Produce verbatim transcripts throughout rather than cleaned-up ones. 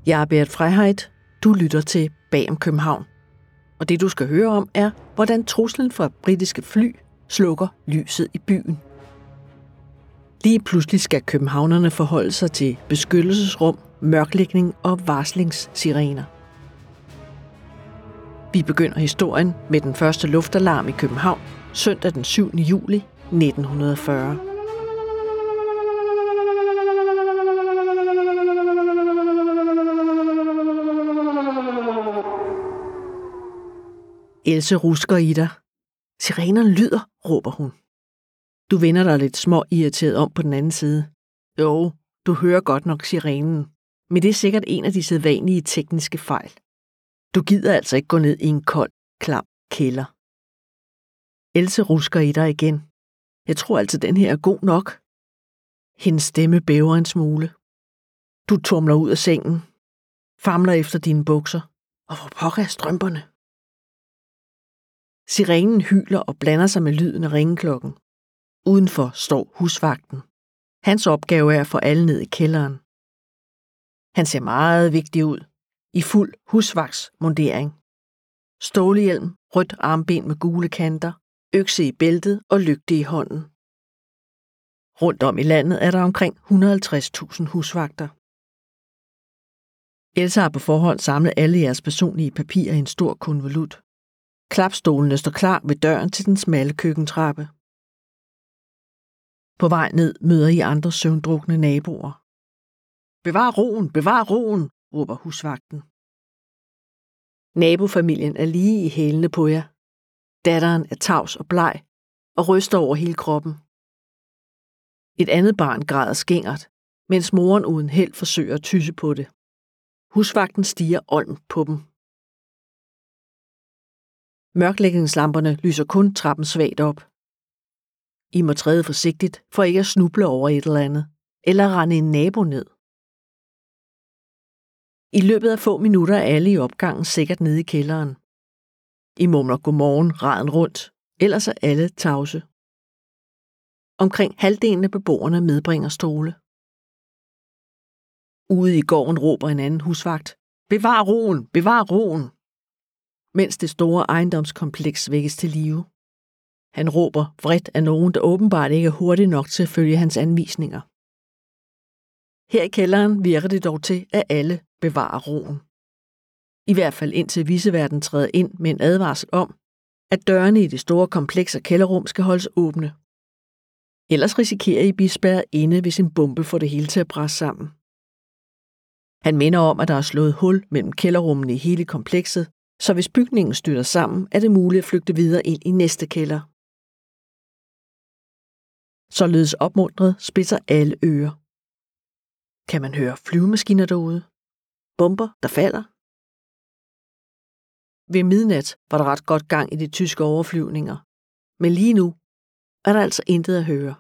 Jeg er Beat Freiheit. Du lytter til Bag om København. Og det du skal høre om er, hvordan truslen fra britiske fly slukker lyset i byen. Lige pludselig skal københavnerne forholde sig til beskyttelsesrum, mørklægning og varslingssirener. Vi begynder historien med den første luftalarm i København søndag den syvende juli nitten fyrre. Else rusker i dig. Sirenerne lyder, råber hun. Du vender dig lidt små irriteret om på den anden side. Jo, du hører godt nok sirenen, men det er sikkert en af de sædvanlige tekniske fejl. Du gider altså ikke gå ned i en kold, klam kælder. Else rusker i dig igen. Jeg tror altså, den her er god nok. Hendes stemme bæver en smule. Du tumler ud af sengen, famler efter dine bukser, og hvor pokker er strømperne? Sirenen hyler og blander sig med lyden af ringeklokken. Udenfor står husvagten. Hans opgave er at få alle ned i kælderen. Han ser meget vigtig ud, i fuld husvagtsmundering. Stålhjelm, rødt armben med gule kanter, økse i bæltet og lygte i hånden. Rundt om i landet er der omkring et hundrede og halvtreds tusind husvagter. Else har på forhånd samlet alle jeres personlige papirer i en stor konvolut. Klapstolene står klar ved døren til den smalle køkkentrappe. På vej ned møder I andre søvndrukne naboer. Bevar roen, bevar roen, råber husvagten. Nabofamilien er lige i hælene på jer. Datteren er tavs og bleg og ryster over hele kroppen. Et andet barn græder skingert, mens moren uden held forsøger at tysse på det. Husvagten stiger olm på dem. Mørklægningslamperne lyser kun trappen svagt op. I må træde forsigtigt for ikke at snuble over et eller andet, eller rende en nabo ned. I løbet af få minutter er alle i opgangen sikkert nede i kælderen. I mumler godmorgen raden rundt, ellers er alle tavse. Omkring halvdelen af beboerne medbringer stole. Ude i gården råber en anden husvagt, bevar roen, bevar roen, mens det store ejendomskompleks vækkes til live. Han råber vredt af nogen, der åbenbart ikke er hurtigt nok til at følge hans anvisninger. Her i kælderen virker det dog til, at alle bevarer roen. I hvert fald indtil viceverden træder ind med en advarsel om, at dørene i det store kompleks af kælderrum skal holdes åbne. Ellers risikerer I at blive spærret inde, hvis en bombe får det hele til at brasse sammen. Han minder om, at der er slået hul mellem kælderrummene i hele komplekset, så hvis bygningen styrter sammen, er det muligt at flygte videre ind i næste kælder. Således opmuntret spidser alle ører. Kan man høre flyvemaskiner derude? Bomber, der falder? Ved midnat var der ret godt gang i de tyske overflyvninger, men lige nu er der altså intet at høre.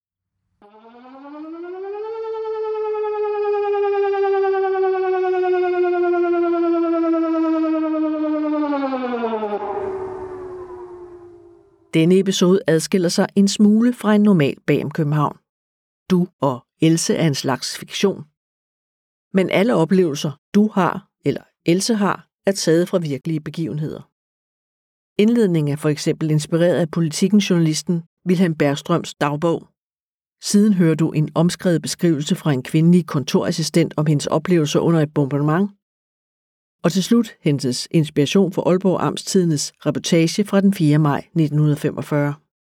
Denne episode adskiller sig en smule fra en normal Bag om København. Du og Else er en slags fiktion. Men alle oplevelser, du har, eller Else har, er taget fra virkelige begivenheder. Indledningen er for eksempel inspireret af Politiken-journalisten Vilhelm Bergstrøms dagbog. Siden hører du en omskrevet beskrivelse fra en kvindelig kontorassistent om hendes oplevelser under et bombardement. Og til slut hentes inspiration fra Aalborg Amtstidendes reportage fra den fjerde maj nitten femogfyrre.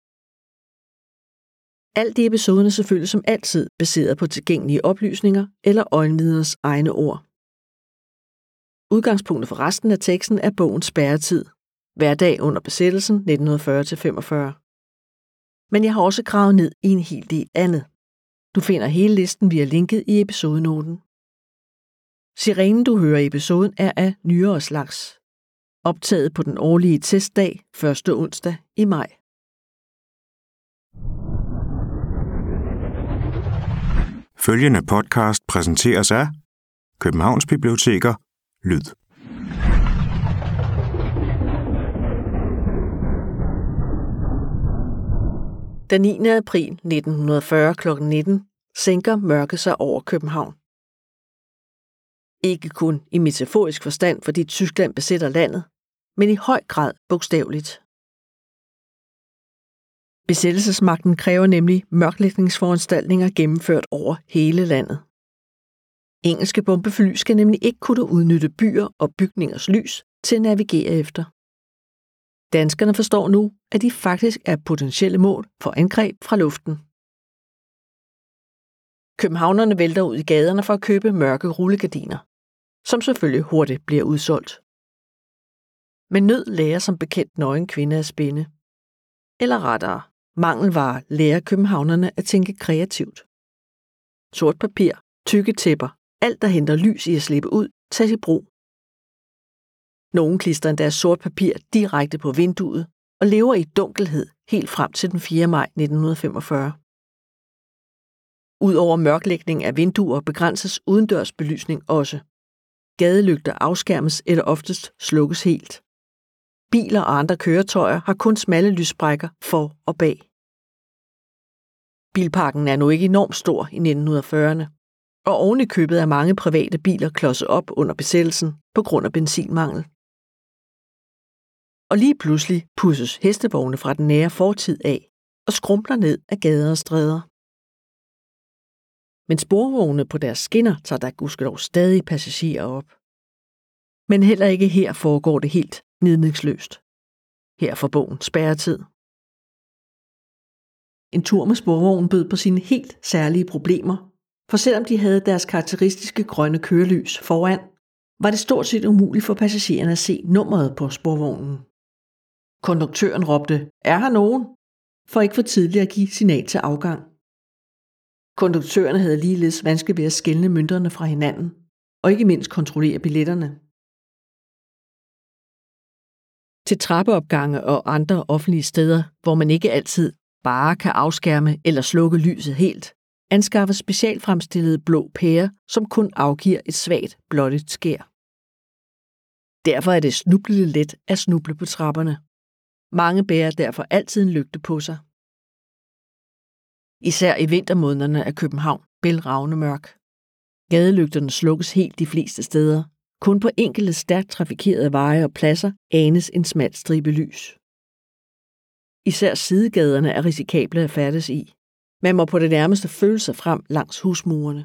Alt i episoden er selvfølgelig som altid baseret på tilgængelige oplysninger eller øjenvidners egne ord. Udgangspunktet for resten af teksten er bogens spærretid, hverdag under besættelsen nitten fyrre til femogfyrre. Men jeg har også gravet ned i en hel del andet. Du finder hele listen via linket i episodenoten. Sirenen, du hører i episoden, er af nyere slags. Optaget på den årlige testdag, første onsdag i maj. Følgende podcast præsenteres af Københavns Biblioteker Lyd. Den niende april nitten fyrre klokken nitten sænker mørket sig over København. Ikke kun i metaforisk forstand, fordi Tyskland besætter landet, men i høj grad bogstaveligt. Besættelsesmagten kræver nemlig mørklægningsforanstaltninger gennemført over hele landet. Engelske bombefly skal nemlig ikke kunne udnytte byer og bygningers lys til at navigere efter. Danskerne forstår nu, at de faktisk er potentielle mål for angreb fra luften. Københavnerne vælter ud i gaderne for at købe mørke rullegardiner, som selvfølgelig hurtigt bliver udsolgt. Men nød lærer som bekendt nøgen kvinde at spinde. Eller rettere, mangelvare lærer københavnerne at tænke kreativt. Sort papir, tykke tæpper, alt der henter lys i at slippe ud, tages i brug. Nogle klistrer endda sort papir direkte på vinduet og lever i dunkelhed helt frem til den fjerde maj nitten femogfyrre. Udover mørklægning af vinduer begrænses udendørs belysning også. Gadelygter afskærmes eller oftest slukkes helt. Biler og andre køretøjer har kun smalle lyssprækker for og bag. Bilparken er nu ikke enormt stor i nitten fyrrerne, og oven i købet er mange private biler klodset op under besættelsen på grund af benzinmangel. Og lige pludselig pusses hestevogne fra den nære fortid af og skrumpler ned af gader og stræder. Men sporvogne på deres skinner tager der gudskelov stadig passagerer op. Men heller ikke her foregår det helt gnidningsløst. Her får bogen spærretid. En tur med sporvognen bød på sine helt særlige problemer, for selvom de havde deres karakteristiske grønne kørelys foran, var det stort set umuligt for passagererne at se nummeret på sporvognen. Konduktøren råbte, er her nogen? For ikke for tidligt at give signal til afgang. Konduktørerne havde ligeledes vanskeligt ved at skelne mønterne fra hinanden, og ikke mindst kontrollere billetterne. Til trappeopgange og andre offentlige steder, hvor man ikke altid bare kan afskærme eller slukke lyset helt, anskaffes specialfremstillede blå pærer, som kun afgiver et svagt blåligt skær. Derfor er det snublende let at snuble på trapperne. Mange bærer derfor altid en lygte på sig. Især i vintermånederne er København bælragende mørk. Gadelygterne slukkes helt de fleste steder. Kun på enkelte stærkt trafikerede veje og pladser anes en smal stribe lys. Især sidegaderne er risikable at færdes i. Man må på det nærmeste føle sig frem langs husmurene.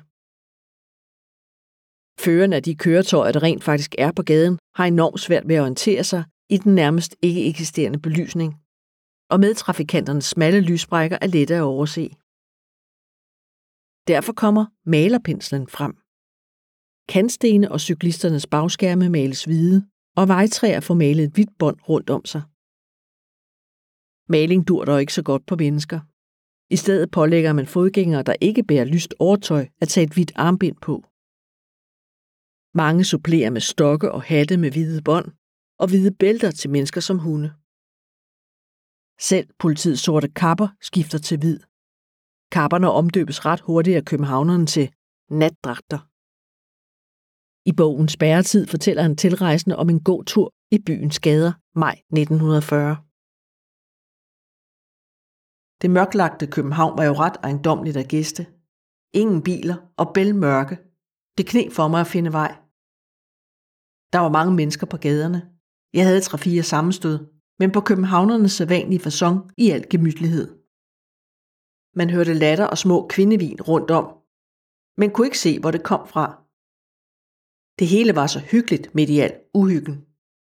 Førerne af de køretøjer, der rent faktisk er på gaden, har enormt svært ved at orientere sig i den nærmest ikke eksisterende belysning. Og medtrafikanternes smalle lyssprækker er lette at overse. Derfor kommer malerpenslen frem. Kantstene og cyklisternes bagskærme males hvide, og vejtræer får malet et hvidt bånd rundt om sig. Maling dur dog ikke så godt på mennesker. I stedet pålægger man fodgængere, der ikke bærer lyst overtøj, at tage et hvidt armbind på. Mange supplerer med stokke og hatte med hvide bånd og hvide bælter til mennesker som hunde. Selv politiets sorte kapper skifter til hvid. Kapperne omdøbes ret hurtigt af københavnerne til natdragter. I bogen Spærretid fortæller en tilrejsende om en gåtur i byens gader maj nitten fyrre. Det mørklagte København var jo ret ejendommeligt at gæste. Ingen biler og bælmørke. Det kneb for mig at finde vej. Der var mange mennesker på gaderne. Jeg havde tre-fire sammenstød, men på københavnernes sædvanlige facon i al gemytlighed. Man hørte latter og små kvindevin rundt om, men kunne ikke se, hvor det kom fra. Det hele var så hyggeligt midt i al uhyggen.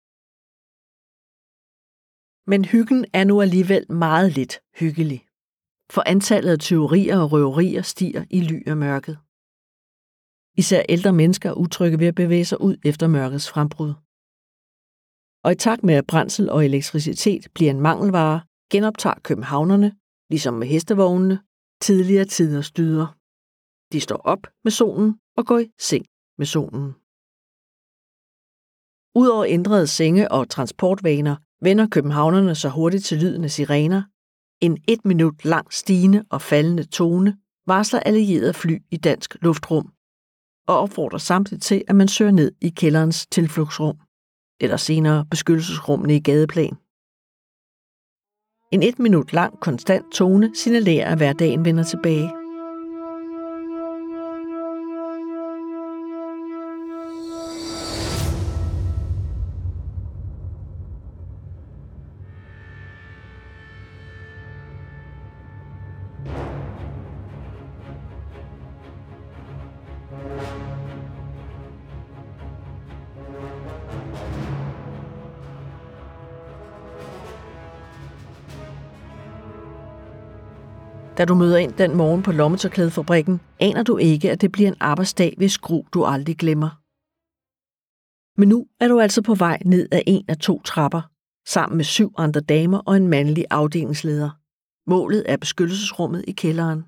Men hyggen er nu alligevel meget lidt hyggelig, for antallet af tyverier og røverier stiger i ly af mørket. Især ældre mennesker er utrygge ved at bevæge sig ud efter mørkets frembrud. Og i takt med at brændsel og elektricitet bliver en mangelvare, genoptager københavnerne, ligesom med hestevognene, tidligere tiders dyder. De står op med solen og går i seng med solen. Udover ændrede senge og transportvaner, vender københavnerne så hurtigt til lyden af sirener. En et minut lang stigende og faldende tone varsler allierede fly i dansk luftrum og opfordrer samtidig til, at man søger ned i kælderens tilflugtsrum, eller senere beskyttelsesrummene i gadeplan. En et minut lang konstant tone signalerer, at hverdagen vender tilbage. Da du møder ind den morgen på lommetørklædefabrikken, aner du ikke, at det bliver en arbejdsdag, hvis skru du aldrig glemmer. Men nu er du altså på vej ned ad en af to trapper, sammen med syv andre damer og en mandlig afdelingsleder. Målet er beskyttelsesrummet i kælderen.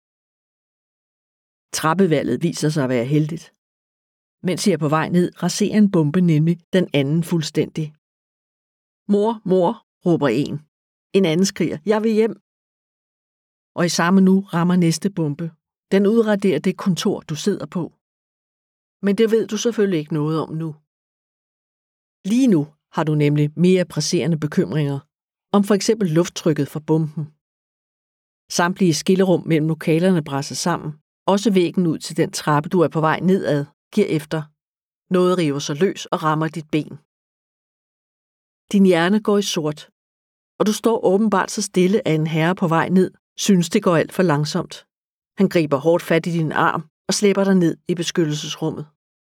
Trappevalget viser sig at være heldigt. Mens I er på vej ned, raserer en bombe nemlig den anden fuldstændig. Mor, mor, råber en. En anden skriger, jeg vil hjem. Og i samme nu rammer næste bombe. Den udraderer det kontor, du sidder på. Men det ved du selvfølgelig ikke noget om nu. Lige nu har du nemlig mere presserende bekymringer om for eksempel lufttrykket fra bomben. Samtlige skillerum mellem lokalerne brænder sammen. Også væggen ud til den trappe, du er på vej nedad, giver efter. Noget river sig løs og rammer dit ben. Din hjerne går i sort, og du står åbenbart så stille, at en herre på vej ned synes, det går alt for langsomt. Han griber hårdt fat i din arm og slæber dig ned i beskyttelsesrummet.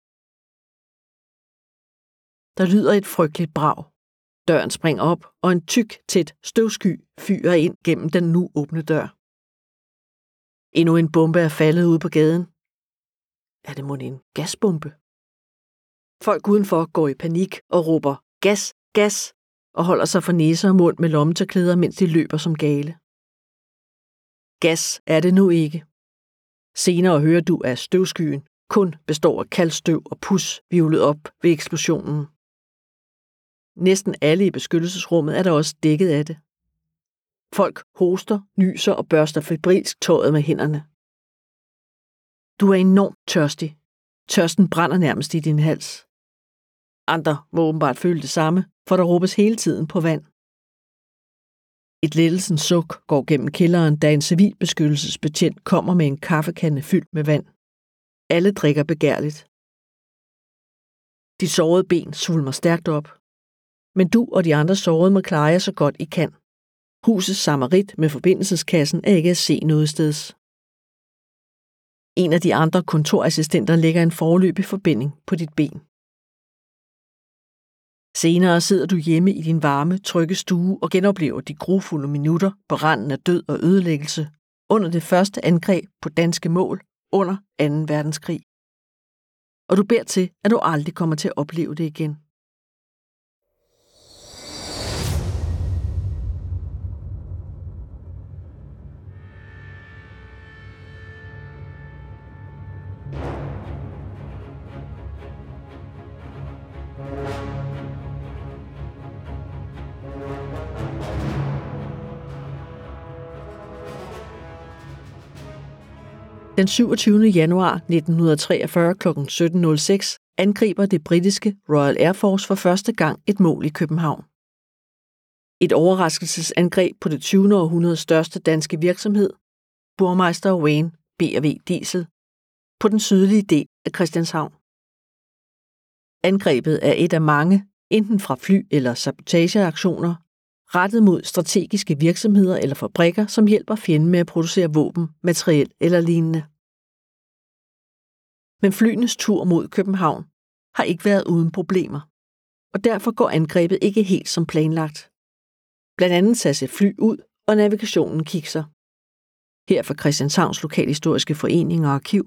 Der lyder et frygteligt brag. Døren springer op, og en tyk, tæt støvsky fyrer ind gennem den nu åbne dør. Endnu en bombe er faldet ude på gaden. Er det mon en gasbombe? Folk udenfor går i panik og råber gas, gas, og holder sig for næse og mund med lommetørklæder, mens de løber som gale. Gas er det nu ikke. Senere hører du, at støvskyen kun består af kalkstøv og pus hvirvlet op ved eksplosionen. Næsten alle i beskyttelsesrummet er der også dækket af det. Folk hoster, nyser og børster febrilsk tøjet med hænderne. Du er enormt tørstig. Tørsten brænder nærmest i din hals. Andre må åbenbart føle det samme, for der råbes hele tiden på vand. Et lettelsens suk går gennem kælderen, da en civilbeskyttelsesbetjent kommer med en kaffekande fyldt med vand. Alle drikker begærligt. De sårede ben svulmer stærkt op. Men du og de andre sårede må klare jer så godt I kan. Husets samarit med forbindelseskassen er ikke at se noget steds. En af de andre kontorassistenter lægger en foreløbig forbinding på dit ben. Senere sidder du hjemme i din varme, trygge stue og genoplever de grufulde minutter på randen af død og ødelæggelse under det første angreb på danske mål under anden verdenskrig. Og du beder til, at du aldrig kommer til at opleve det igen. Den syvogtyvende januar nitten treogfyrre klokken sytten nul seks angriber det britiske Royal Air Force for første gang et mål i København. Et overraskelsesangreb på det tyvende århundredes største danske virksomhed, Burmeister Wayne B og W Diesel, på den sydlige del af Christianshavn. Angrebet er et af mange, enten fra fly- eller sabotageaktioner, rettet mod strategiske virksomheder eller fabrikker, som hjælper fjenden med at producere våben, materiel eller lignende. Men flyenes tur mod København har ikke været uden problemer, og derfor går angrebet ikke helt som planlagt. Blandt andet tages et fly ud, og navigationen kikser. Her fra Christianshavns Lokalhistoriske Forening og Arkiv.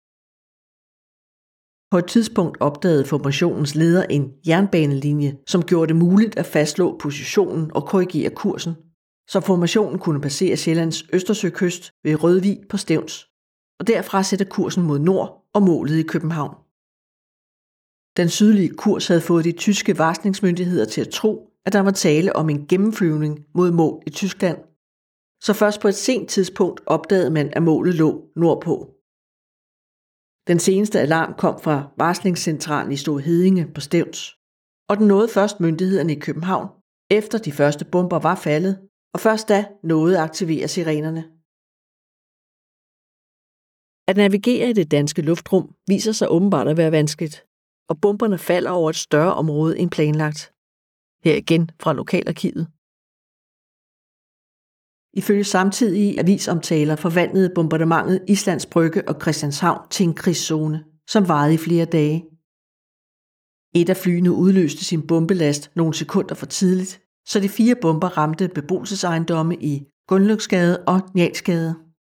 På et tidspunkt opdagede formationens leder en jernbanelinje, som gjorde det muligt at fastslå positionen og korrigere kursen, så formationen kunne passere Sjællands Østersøkyst ved Rødvig på Stevns, og derfra sætte kursen mod nord og målet i København. Den sydlige kurs havde fået de tyske varslingsmyndigheder til at tro, at der var tale om en gennemflyvning mod mål i Tyskland, så først på et sent tidspunkt opdagede man, at målet lå nordpå. Den seneste alarm kom fra varslingscentralen i Store Heddinge på Stevns, og den nåede først myndighederne i København, efter de første bomber var faldet, og først da nåede at aktivere sirenerne. At navigere i det danske luftrum viser sig åbenbart at være vanskeligt, og bomberne falder over et større område end planlagt. Her igen fra lokalarkivet. Ifølge samtidige avisomtaler forvandlede bombardementet Islands Brygge og Christianshavn til en krigszone, som varede i flere dage. Et af flyene udløste sin bombelast nogle sekunder for tidligt, så de fire bomber ramte beboelsesejendomme i Gunnløksgade og Njalsgade.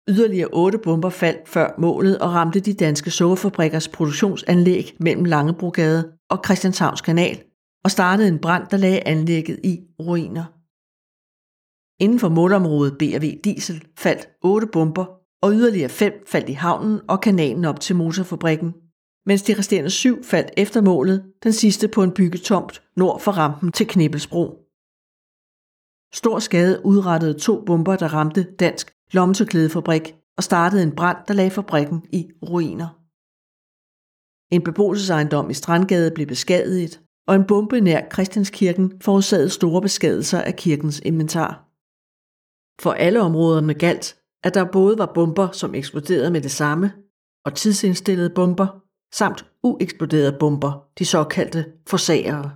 Yderligere otte bomber faldt før målet og ramte de danske sukkerfabrikkers produktionsanlæg mellem Langebrogade og Christianshavns Kanal og startede en brand, der lagde anlægget i ruiner. Inden for målområdet B og V Diesel faldt otte bomber, og yderligere fem faldt i havnen og kanalen op til motorfabrikken, mens de resterende syv faldt efter målet, den sidste på en byggetomt nord for rampen til Knippelsbro. Stor skade udrettede to bomber, der ramte Dansk Lommetørklædefabrik og startede en brand, der lagde fabrikken i ruiner. En beboelsesejendom i Strandgade blev beskadiget, og en bombe nær Christianskirken forårsagede store beskadigelser af kirkens inventar. For alle områderne galt, at der både var bomber, som eksploderede med det samme, og tidsindstillede bomber, samt ueksploderede bomber, de såkaldte forsagere.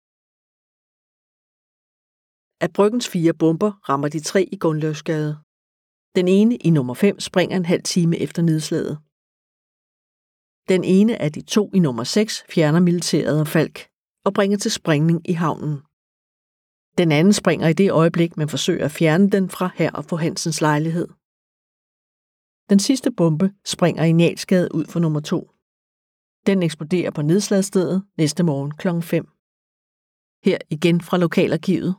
Af bryggens fire bomber rammer de tre i Gunløvsgade. Den ene i nummer fem springer en halv time efter nedslaget. Den ene af de to i nummer seks fjerner militæret og Falk og bringer til sprængning i havnen. Den anden springer i det øjeblik, man forsøger at fjerne den fra Herr og fru Hansens lejlighed. Den sidste bombe springer i Njalsgade ud for nummer to. Den eksploderer på nedslagsstedet næste morgen klokken fem. Her igen fra lokalarkivet.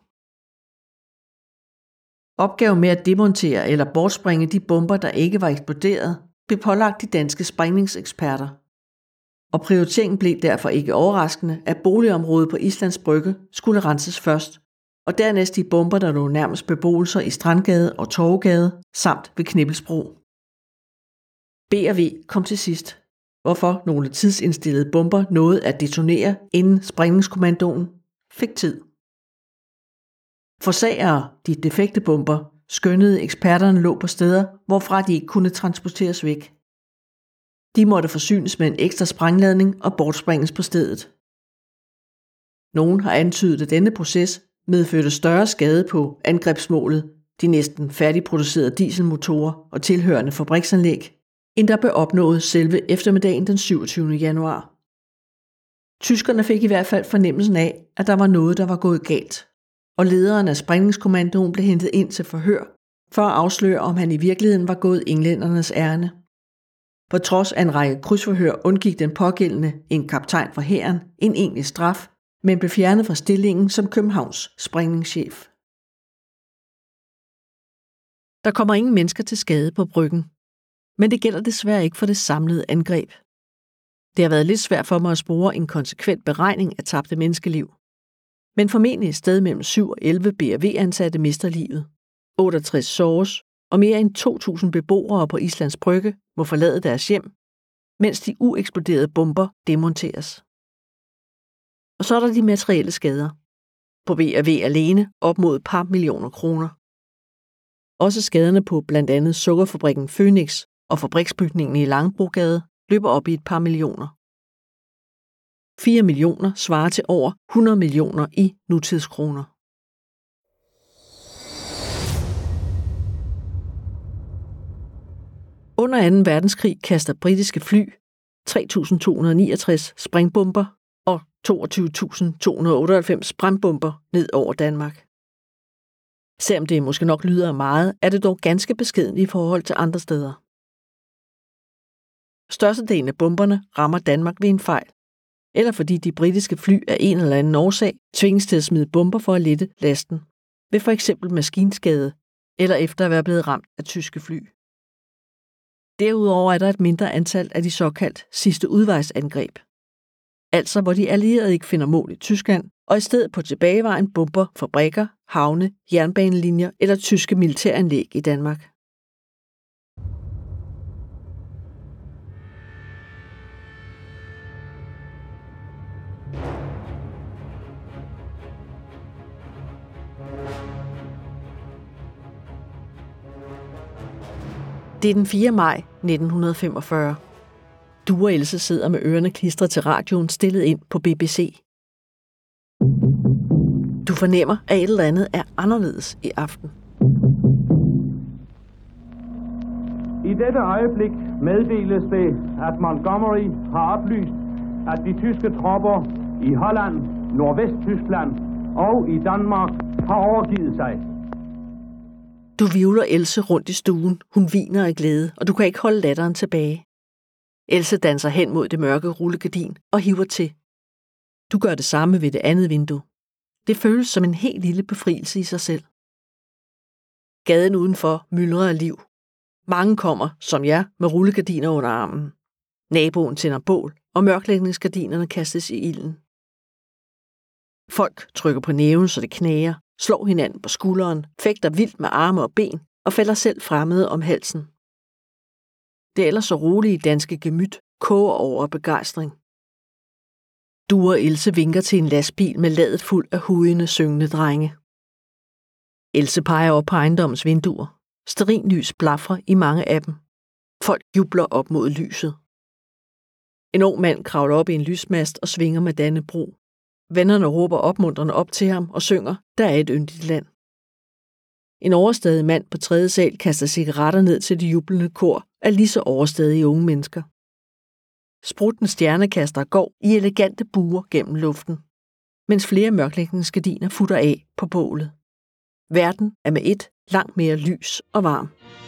Opgaven med at demontere eller bortspringe de bomber, der ikke var eksploderet, blev pålagt de danske sprængningseksperter. Og prioriteringen blev derfor ikke overraskende, at boligområdet på Islands Brygge skulle renses først, og dernæst de bomber, der lå nærmest beboelser i Strandgade og Torvegade, samt ved Knippelsbro. B og V kom til sidst, hvorfor nogle tidsindstillede bomber nåede at detonere, inden sprængningskommandoen fik tid. Forsagere, de defekte bomber, skønnede eksperterne lå på steder, hvorfra de ikke kunne transporteres væk. De måtte forsynes med en ekstra sprængladning og bortspringes på stedet. Nogen har antydet, at denne proces medførte større skade på angrebsmålet, de næsten færdigproducerede dieselmotorer og tilhørende fabriksanlæg, end der blev opnået selve eftermiddagen den syvogtyvende januar. Tyskerne fik i hvert fald fornemmelsen af, at der var noget, der var gået galt, og lederen af sprængningskommandoen blev hentet ind til forhør, for at afsløre, om han i virkeligheden var gået englændernes ærne. På trods af en række krydsforhør undgik den pågældende, en kaptajn fra hæren, en egentlig straf, men blev fjernet fra stillingen som Københavns sprængningschef. Der kommer ingen mennesker til skade på Bryggen, men det gælder desværre ikke for det samlede angreb. Det har været lidt svært for mig at spore en konsekvent beregning af tabte menneskeliv. Men formentlig et sted mellem syv og elleve B og V-ansatte mister livet, otteogtres såres, og mere end to tusind beboere på Islands Brygge må forlade deres hjem, mens de ueksploderede bomber demonteres. Og så er der de materielle skader. På B og V alene op mod et par millioner kroner. Også skaderne på blandt andet sukkerfabrikken Phoenix og fabriksbygningen i Langebrogade løber op i et par millioner. fire millioner svarer til over hundrede millioner i nutidskroner. Under anden verdenskrig kaster britiske fly tre tusind to hundrede niogtres springbomber og toogtyve tusind to hundrede otteoghalvfems brandbomber ned over Danmark. Selvom det måske nok lyder meget, er det dog ganske beskedent i forhold til andre steder. Størstedelen af bomberne rammer Danmark ved en fejl, eller fordi de britiske fly af en eller anden årsag tvinges til at smide bomber for at lette lasten, ved for eksempel maskinskade, eller efter at være blevet ramt af tyske fly. Derudover er der et mindre antal af de såkaldt sidste udvejsangreb, altså hvor de allierede ikke finder mål i Tyskland, og i stedet på tilbagevejen bomber fabrikker, havne, jernbanelinjer eller tyske militæranlæg i Danmark. Det er den fjerde maj nitten femogfyrre. Du og Else sidder med ørerne klistret til radioen stillet ind på B B C. Du fornemmer, at et eller andet er anderledes i aften. I dette øjeblik meddeles det, at Montgomery har oplyst, at de tyske tropper i Holland, Nordvesttyskland og i Danmark har overgivet sig. Du vivler Else rundt i stuen, hun hviner af glæde, og du kan ikke holde latteren tilbage. Else danser hen mod det mørke rullegardin og hiver til. Du gør det samme ved det andet vindue. Det føles som en helt lille befrielse i sig selv. Gaden udenfor myldrer af liv. Mange kommer, som jeg, med rullegardiner under armen. Naboen tænder bål, og mørklægningsgardinerne kastes i ilden. Folk trykker på næven, så det knager, slår hinanden på skulderen, fægter vildt med arme og ben og falder selv fremmede om halsen. Det ellers så rolige danske gemyt koger over af begejstring. Du og Else vinker til en lastbil med ladet fuld af hujende, syngende drenge. Else peger op på ejendommens vinduer. Stearinlys blafrer i mange af dem. Folk jubler op mod lyset. En ung mand kravler op i en lysmast og svinger med Dannebrog. Vennerne råber opmuntrende op til ham og synger, der er et yndigt land. En overstadig mand på tredje sal kaster cigaretter ned til de jublende kor af lige så overstadige unge mennesker. Spruttende stjernekaster går i elegante buer gennem luften, mens flere mørklægningsgardiner futter af på bålet. Verden er med et langt mere lys og varm.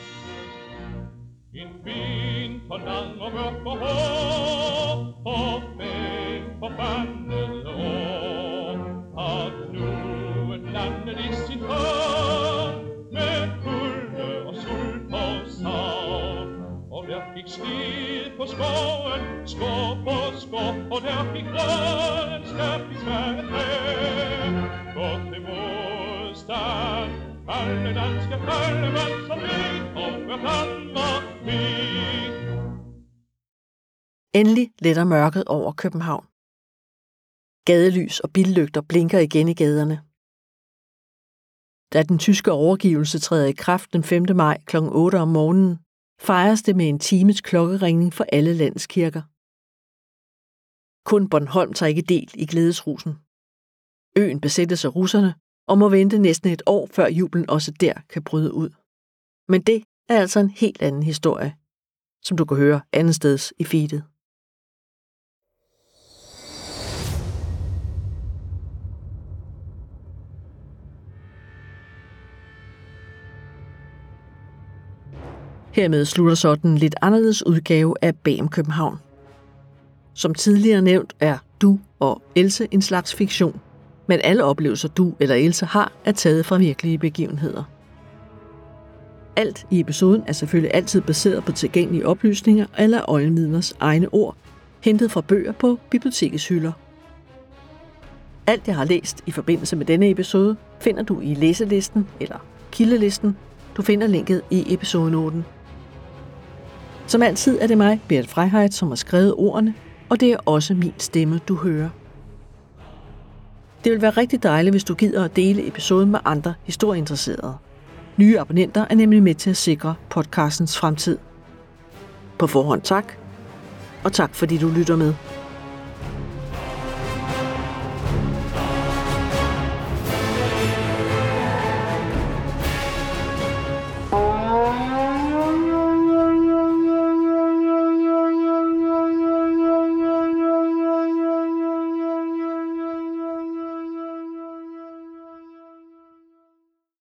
En vinter lang og mørk og hård, og fem forbandede år, har knuden landet i sin hånd, med kulde og sult og savn. Og der gik skid på skoven, skår på skår, og der gik grøn skab i svære træ. Godt til modstand, alle danske fællemænd, som ved og hver Danmark fint. Endelig letter mørket over København. Gadelys og billygter blinker igen i gaderne. Da den tyske overgivelse træder i kraft den femte maj klokken otte om morgenen, fejres det med en times klokkeringning for alle landets kirker. Kun Bornholm tager ikke del i glædesrusen. Øen besættes af russerne og må vente næsten et år, før jublen også der kan bryde ud. Men det er altså en helt anden historie, som du kan høre andetsteds i feedet. Hermed slutter så den lidt anderledes udgave af Bag om København. Som tidligere nævnt er Du og Else en slags fiktion, men alle oplevelser du eller Else har er taget fra virkelige begivenheder. Alt i episoden er selvfølgelig altid baseret på tilgængelige oplysninger eller øjenvidners egne ord, hentet fra bøger på bibliotekets hylder. Alt jeg har læst i forbindelse med denne episode finder du i læselisten eller kildelisten. Du finder linket i episodenoten. Som altid er det mig, Berit Freiheit, som har skrevet ordene, og det er også min stemme, du hører. Det vil være rigtig dejligt, hvis du gider at dele episoden med andre historieinteresserede. Nye abonnenter er nemlig med til at sikre podcastens fremtid. På forhånd tak, og tak fordi du lytter med.